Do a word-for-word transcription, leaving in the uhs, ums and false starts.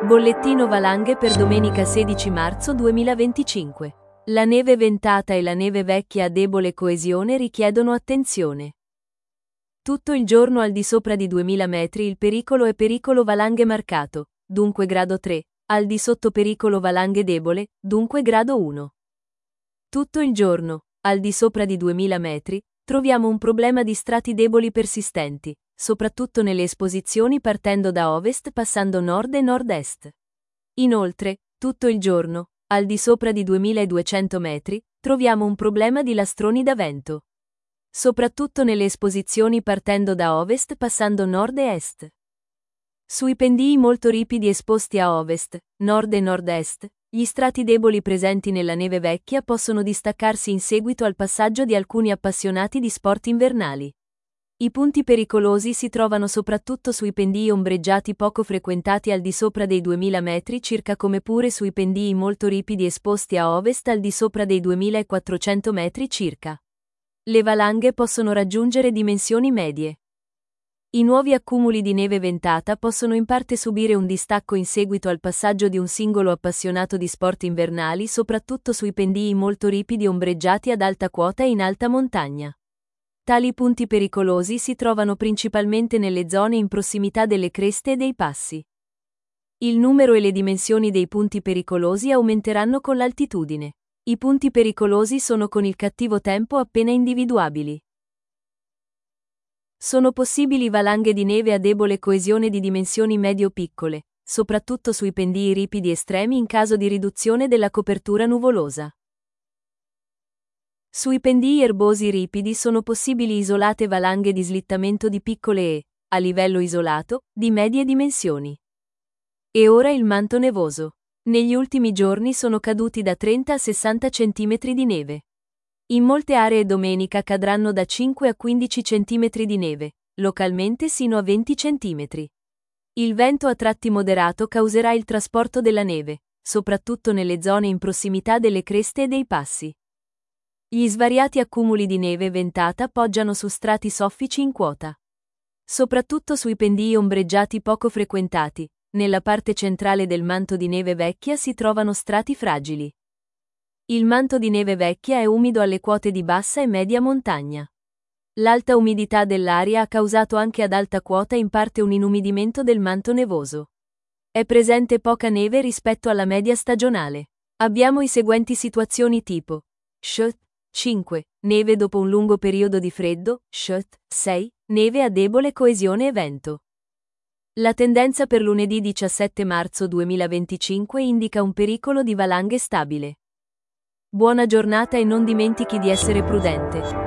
Bollettino valanghe per domenica sedici marzo duemilaventicinque. La neve ventata e la neve vecchia a debole coesione richiedono attenzione. Tutto il giorno al di sopra di duemila metri il pericolo è pericolo valanghe marcato, dunque grado tre, al di sotto pericolo valanghe debole, dunque grado uno. Tutto il giorno, al di sopra di duemila metri, troviamo un problema di strati deboli persistenti, soprattutto nelle esposizioni partendo da ovest passando nord e nord-est. Inoltre, tutto il giorno, al di sopra di duemiladuecento metri, troviamo un problema di lastroni da vento. Soprattutto nelle esposizioni partendo da ovest passando nord e est. Sui pendii molto ripidi esposti a ovest, nord e nord-est, gli strati deboli presenti nella neve vecchia possono distaccarsi in seguito al passaggio di alcuni appassionati di sport invernali. I punti pericolosi si trovano soprattutto sui pendii ombreggiati poco frequentati al di sopra dei duemila metri circa come pure sui pendii molto ripidi esposti a ovest al di sopra dei duemilaquattrocento metri circa. Le valanghe possono raggiungere dimensioni medie. I nuovi accumuli di neve ventata possono in parte subire un distacco in seguito al passaggio di un singolo appassionato di sport invernali soprattutto sui pendii molto ripidi ombreggiati ad alta quota e in alta montagna. Tali punti pericolosi si trovano principalmente nelle zone in prossimità delle creste e dei passi. Il numero e le dimensioni dei punti pericolosi aumenteranno con l'altitudine. I punti pericolosi sono con il cattivo tempo appena individuabili. Sono possibili valanghe di neve a debole coesione di dimensioni medio-piccole, soprattutto sui pendii ripidi estremi in caso di riduzione della copertura nuvolosa. Sui pendii erbosi ripidi sono possibili isolate valanghe di slittamento di piccole e, a livello isolato, di medie dimensioni. E ora il manto nevoso. Negli ultimi giorni sono caduti da trenta a sessanta centimetri di neve. In molte aree domenica cadranno da cinque a quindici centimetri di neve, localmente sino a venti centimetri. Il vento a tratti moderato causerà il trasporto della neve, soprattutto nelle zone in prossimità delle creste e dei passi. Gli svariati accumuli di neve ventata poggiano su strati soffici in quota. Soprattutto sui pendii ombreggiati poco frequentati, nella parte centrale del manto di neve vecchia si trovano strati fragili. Il manto di neve vecchia è umido alle quote di bassa e media montagna. L'alta umidità dell'aria ha causato anche ad alta quota in parte un inumidimento del manto nevoso. È presente poca neve rispetto alla media stagionale. Abbiamo i seguenti situazioni tipo: Sh. cinque. Neve dopo un lungo periodo di freddo. Sh. sei. Neve a debole coesione e vento. La tendenza per lunedì diciassette marzo duemilaventicinque indica un pericolo di valanghe stabile. Buona giornata e non dimentichi di essere prudente.